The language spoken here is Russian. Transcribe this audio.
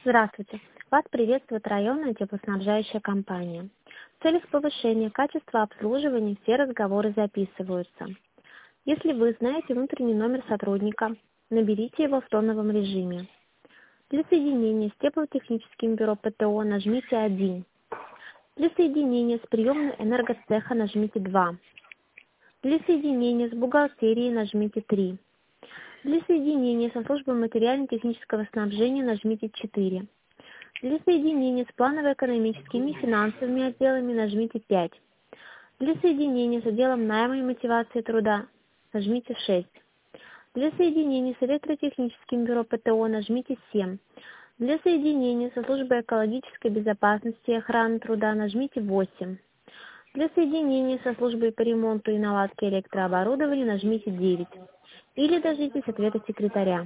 Здравствуйте! Вас приветствует районная теплоснабжающая компания. В целях повышения качества обслуживания все разговоры записываются. Если вы знаете внутренний номер сотрудника, наберите его в тоновом режиме. Для соединения с теплотехническим бюро ПТО нажмите 1. Для соединения с приемной энергоцеха нажмите 2. Для соединения с бухгалтерией нажмите 3. Для соединения со службой материально-технического снабжения нажмите 4. Для соединения с планово-экономическими и финансовыми отделами нажмите 5. Для соединения с отделом найма и мотивации труда нажмите 6. Для соединения с электротехническим бюро ПТО нажмите 7. Для соединения со службой экологической безопасности и охраны труда нажмите 8. Для соединения со службой по ремонту и наладке электрооборудования нажмите 9. Или дождитесь ответа секретаря.